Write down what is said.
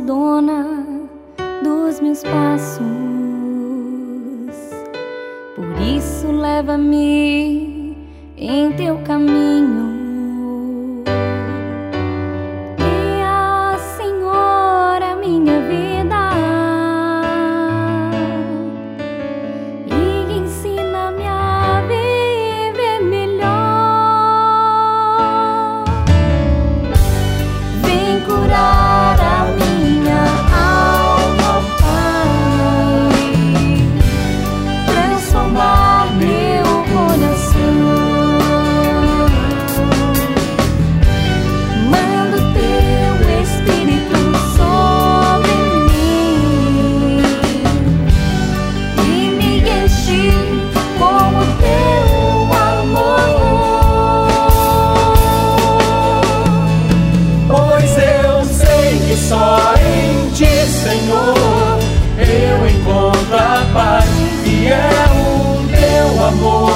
dona dos meus passos. Por isso leva-me em teu caminho. Guia, Senhor, a minha vida e ensina-me a viver melhor. Vem curar a minha alma, Pai, transformar meu coração. Manda o teu Espírito sobre mim e me enche com o teu amor. Pois eu sei que só em ti, Senhor, eu encontro a paz, e é o teu amor